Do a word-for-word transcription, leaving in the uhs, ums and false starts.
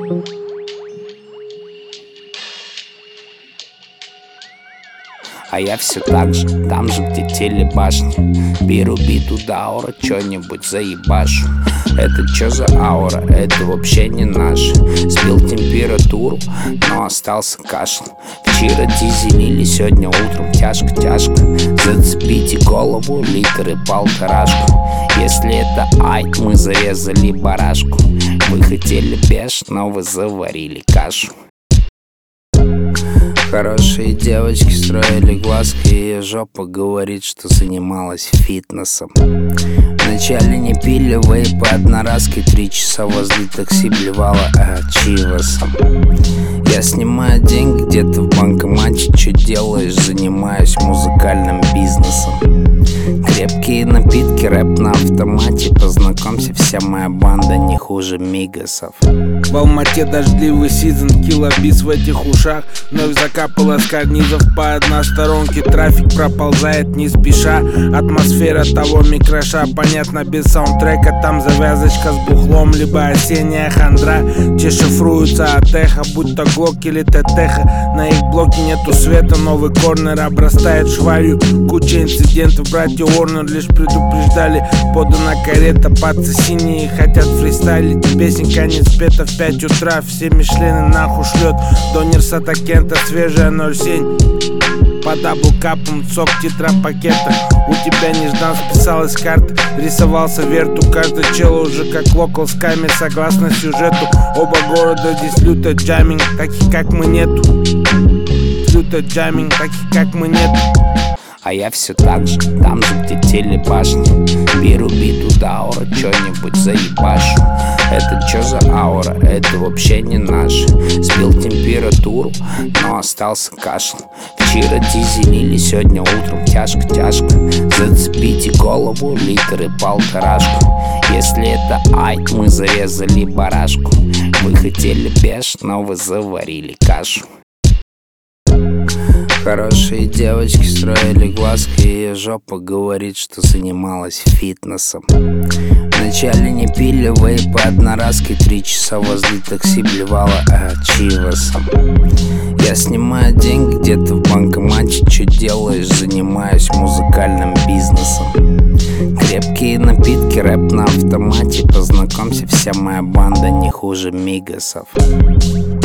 А я все так же, там же, где телебашня. Беру бит у Даура, чё-нибудь заебашу. Это чё за аура? Это вообще не наш. Сбил температуру, но остался кашель. Вчера дизелили, сегодня утром тяжко-тяжко. Зацепите голову, литр и полторашку. Если это айт, мы зарезали барашку. Вы хотели беш, но вы заварили кашу. Хорошие девочки строили глазки, ее жопа говорит, что занималась фитнесом. Вначале не пили вейпы одноразки, три часа возле такси блевала чивасом. Я снимаю деньги где-то в банкомате, что делаешь, занимаюсь музыкальным бизнесом. Крепкие напитки, рэп на автомате, познакомься, вся моя банда не хуже мигасов. В Алмате дождливый сезон, килобис в этих ушах. Вновь закапалась карнизов по односторонке, трафик проползает не спеша. Атмосфера того микроша, понятно без саундтрека. Там завязочка с бухлом, либо осенняя хандра. Те шифруются от эха, будь то глок или тетеха. На их блоке нету света, новый корнер обрастает швалью. Куча инцидентов, братья Уорнер лишь предупреждали. Подана карета, пацы синие хотят фристайлить. Песенка не спета в пять утра, все мишлены нахуй шлет. Донер Сатакента, свежая ноль семь. По даблкапам, сок в тетрапакетах. У тебя неждан списалась карта, рисовался верту. Каждый чел уже как локал с камер, согласно сюжету. Оба города здесь люто джаминг, таких как мы нету. Люто джаминг, таких как мы нету. А я все так же, там же, где телебашня. Беру бит у Даура, чё-нибудь заебашу. Это чё за аура? Это вообще не наш. Сбил температуру, но остался кашель. Вчера дизелили, сегодня утром тяжко-тяжко. Зацепите голову, литр и полторашку. Если это айт, мы зарезали барашку. Вы хотели беш, но вы заварили кашу. Хорошие девочки строили глазки, ее жопа говорит, что занималась фитнесом. Вначале не пили вейпы одноразки, три часа возле такси блевала чивасом. Я снимаю деньги где-то в банкомате, что делаешь, занимаюсь музыкальным бизнесом. Крепкие напитки, рэп на автомате, познакомься, вся моя банда не хуже мигасов.